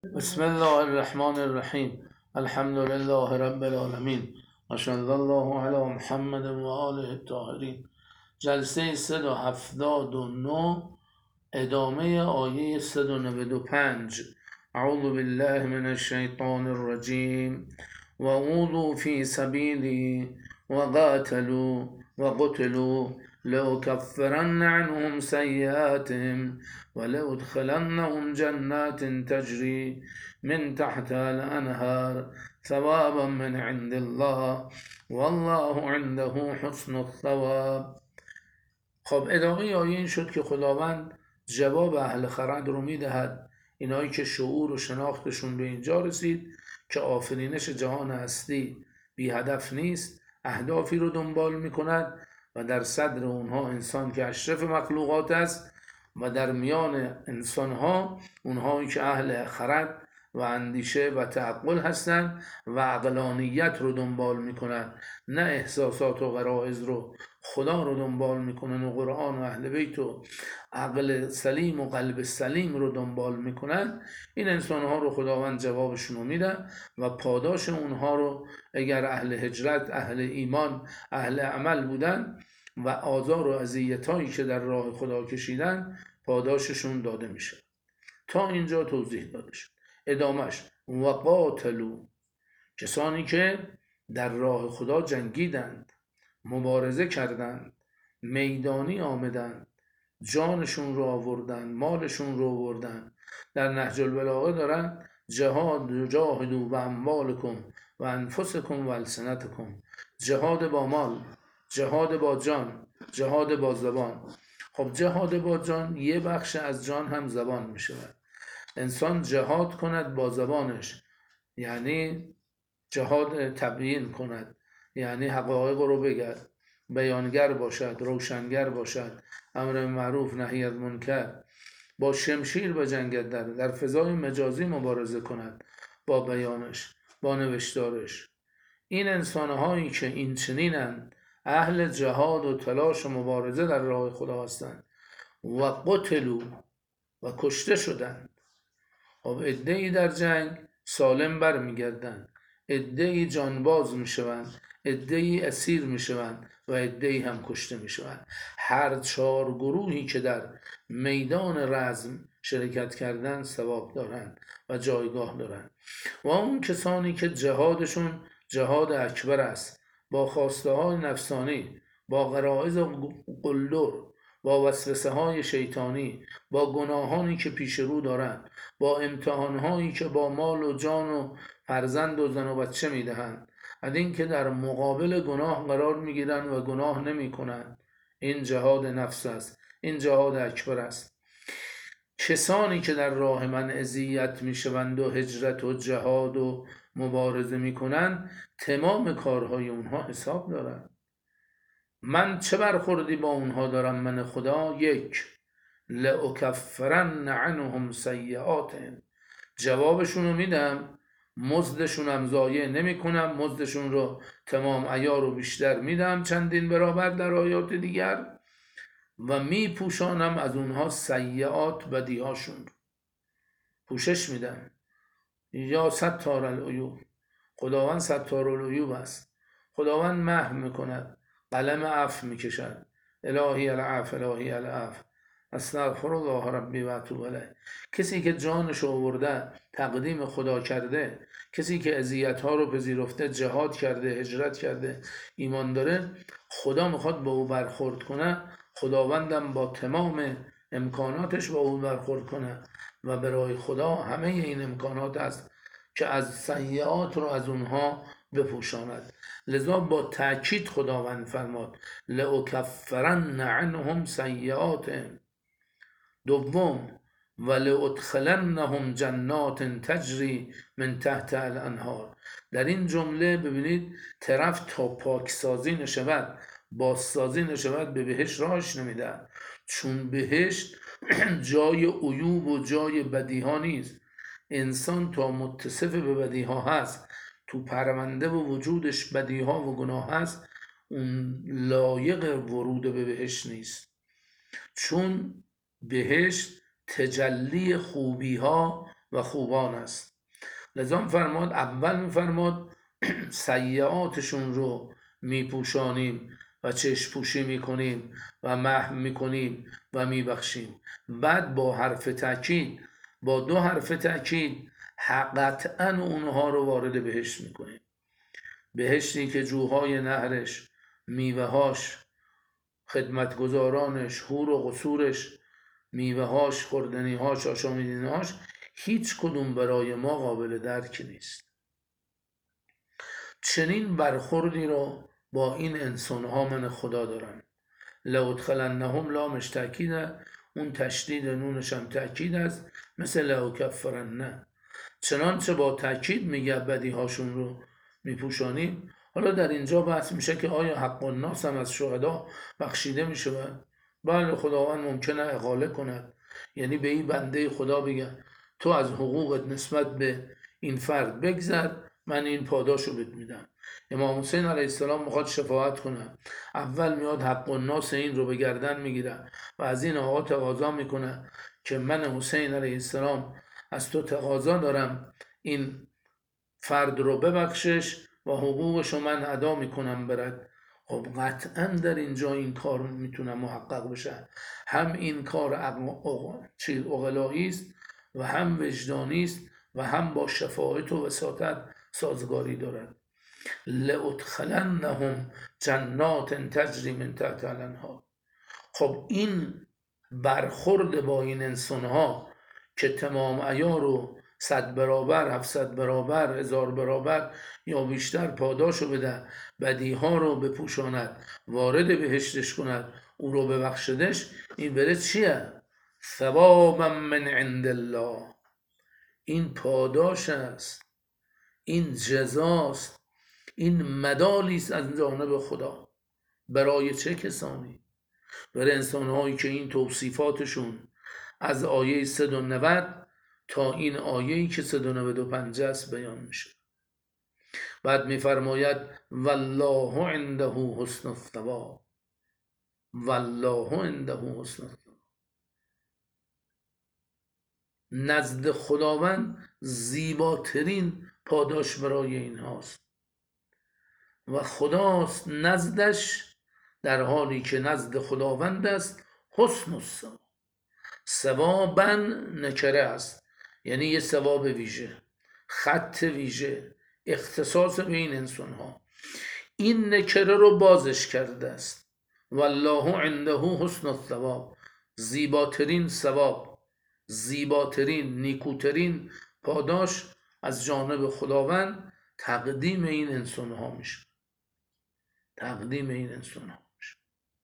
بسم الله الرحمن الرحیم. الحمد لله رب العالمین و صلی الله علی محمد و آله الطاهرین. جلسه 179، ادامه آیه 195. اعوذ بالله من الشیطان الرجیم و اوذوا فی سبیلی و قاتلوا و قتلوا لأكفرن عنهم سيئاتهم ولأدخلنهم جنات تجري من تحتها الأنهار ثوابا من عند الله والله عنده حسن الثواب. خب ادامه آیه این شد که خداوند جواب اهل خرد رو میدهد، اینایی که شعور و شناختشون به اینجا رسید که آفرینش جهان هستی بی هدف نیست، اهدافی رو دنبال میکند و در صدر اونها انسان که اشرف مخلوقات است و در میان انسانها اونهایی که اهل خرد و اندیشه و تعقل هستند و عقلانیت رو دنبال میکنند، نه احساسات و غرایز رو. خدا رو دنبال میکنن و قرآن و اهل بیت و عقل سلیم و قلب سلیم رو دنبال میکنن. این انسانها رو خداوند جوابشون رو میده و پاداش اونها رو، اگر اهل هجرت، اهل ایمان، اهل عمل بودن و آزار و اذیتایی که در راه خدا کشیدن، پاداششون داده میشه. تا اینجا توضیح داده شد. ادامش و قاتلوا، کسانی که در راه خدا جنگیدند، مبارزه کردند، میدانی آمدند، جانشون رو آوردن، مالشون رو آوردن. در نهج البلاغه دارن جهاد جاهدوا و اموالکم و انفسکم و السنتکم، جهاد با مال، جهاد با جان، جهاد با زبان. خب جهاد با جان یه بخش از جان هم زبان می شود. انسان جهاد کند با زبانش، یعنی جهاد تبیین کند، یعنی حقایق رو بگرد، بیانگر باشد، روشنگر باشد، امر معروف نهی از منکر، با شمشیر بجنگد، در فضای مجازی مبارزه کند با بیانش، با نوشتارش. این انسانهایی که این چنینند، اهل جهاد و تلاش و مبارزه در راه خدا هستند. و قتلوا، و کشته شدند. خب عده‌ای در جنگ سالم برمیگردند، عده‌ای جانباز میشوند، عده‌ای اسیر میشوند و عده‌ای هم کشته میشوند. هر 4 گروهی که در میدان رزم شرکت کردند ثواب دارند و جایگاه دارند. و اون کسانی که جهادشون جهاد اکبر است، با خواسته های نفسانی، با غرایز قلدر، با وسوسه های شیطانی، با گناهانی که پیش رو دارند، با امتحانهایی که با مال و جان و فرزند و زن و بچه میدهند، از این که در مقابل گناه قرار میگیرند و گناه نمی کنند. این جهاد نفس است، این جهاد اکبر است. کسانی که در راه من اذیت میشوند و هجرت و جهاد و مبارزه میکنند، تمام کارهای اونها حساب دارند. من چه برخوردی با اونها دارم من خدا؟ 1. لأکفرن عنهم سیئاتهم، جوابشون رو میدم، مزدشون هم ضایع نمی کنم، مزدشون رو تمام عیار و بیشتر میدم چندین برابر در آیات دیگر، و میپوشانم از اونها سیئات بدیهاشون رو، پوشش میدم. یا ستار العیوب، خداوند ستار العیوب است. خداوند محو میکند، قلم عفو میکشد. الهی العفو، الهی العفو، استغفر الله ربی و اتوب الیه. کسی که جانش آورده تقدیم خدا کرده، کسی که اذیت ها رو پذیرفته، جهاد کرده، هجرت کرده، ایمان داره، خدا میخواد با او برخورد کنه، خداوندم با تمام امکاناتش با او برخورد کنه و برای خدا همه این امکانات است که از سیئات رو از اونها بپوشاند. لذا با تأکید خداوند فرماد لأکفرن عنهم سیئاتهم. 2. ولأدخلنهم جنات تجری من تحت الانهار. در این جمله ببینید طرف تا پاکسازی نشود، بازسازی نشود، به بهشت راهش نمیده، چون بهشت جای عیوب و جای بدیها نیست. انسان تا متصف به بدیها هست، تو پرونده و وجودش بدیها و گناه هست، اون لایق ورود به بهشت نیست. چون بهشت تجلی خوبی ها و خوبان است. لذا فرماد اول میفرماد سیئاتشون رو میپوشانیم و چشم پوشی میکنیم و محو میکنیم و میبخشیم. بعد با حرف تأکید، با 2 حرف تأکید، قطعا اونها رو وارد بهشت میکنیم. بهشتی که جوهای نهرش، میوهاش، خدمتگزارانش، حور و قصورش، میوهاش، خوردنیهاش، آشامیدنیهاش هیچ کدوم برای ما قابل درک نیست. چنین برخوردی رو با این انسانها من خدا دارم. لأدخلنهم لامش تأکیده، اون تشدید نونش هم تأکید است، مثل لأکفرنه. چنانچه با تأکید میگه بدیهاشون رو میپوشانیم. حالا در اینجا بحث میشه که آیا حق الناس هم از شهدا بخشیده میشه؟ بله، خداوند ممکنه اقاله کند، یعنی به این بنده خدا بگه تو از حقوقت نسبت به این فرد بگذر، من این پاداشو بهت میدم. امام حسین علیه السلام میخواد شفاعت کنه، اول میاد حق الناس این رو به گردن میگیره و از این آقا تقاضا میکنه که من حسین علیه السلام از تو تقاضا دارم این فرد رو ببخشش و حقوقشو من ادا میکنم برد. خب قطعا در اینجا این کار میتونه محقق بشه. هم این کار عقلایی است و هم وجدانی است و هم با شفاعت و وساطت سازگاری دارد. لأدخلنهم جنات تجری من تحتها الانهار. خب این برخورد با این انسانها که تمام عیار رو 100 برابر، 700 برابر، 1000 برابر یا بیشتر پاداشو بده، بدیها رو بپوشاند، وارد بهشتش کند، او رو ببخشدش، این بره چیه؟ ثوابا من عند الله. این پاداش است، این جزاست، این مدالی است از جانب خدا. برای چه کسانی؟ برای انسانهایی که این توصیفاتشون از آیه 190 تا این آیه‌ای که 195 است بیان میشه. بعد میفرماید والله عنده حسن الثواب. والله عنده حسن الثواب. نزد خداوند زیباترین پاداش برای این هاست و خداست نزدش، در حالی که نزد خداوند است حسن الثواب. ثوابا نکره است، یعنی یه ثواب ویژه، خط ویژه، اختصاص به این انسان ها. این نکره رو بازش کرده است. والله عنده حسن الثواب، زیباترین ثواب، زیباترین، نیکوترین پاداش از جانب خداوند تقدیم این انسان ها میشه. تقدیم این انسان ها میشه.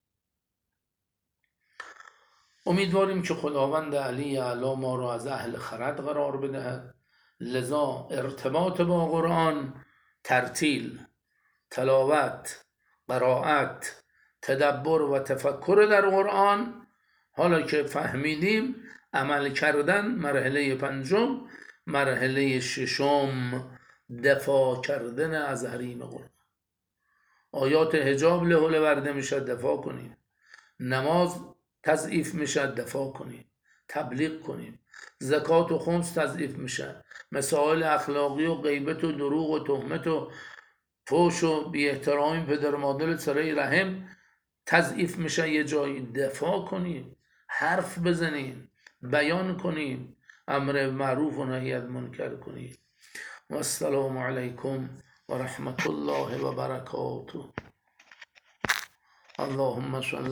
امیدواریم که خداوند علی اعلی ما را از اهل خرد قرار بدهد. لذا ارتباط با قرآن، ترتیل، تلاوت، قرائت، تدبر و تفکر در قرآن، حالا که فهمیدیم عمل کردن، مرحله 5، مرحله 6 دفاع کردن از حریم قرآن. آیات حجاب لحوله ورده میشه، دفاع کنیم. نماز تضعیف میشه، دفاع کنیم، تبلیغ کنیم. زکات و خمس تضعیف میشه. مسائل اخلاقی و غیبت و دروغ و تهمت و فحش و بی احترامی پدر و مادر صله رحم تضعیف میشه. یه جایی دفاع کنیم، حرف بزنیم، بیان کنیم، امر معروف و نهی از منکر کنیم. و السلام علیکم و رحمت الله و برکاته. اللهم صل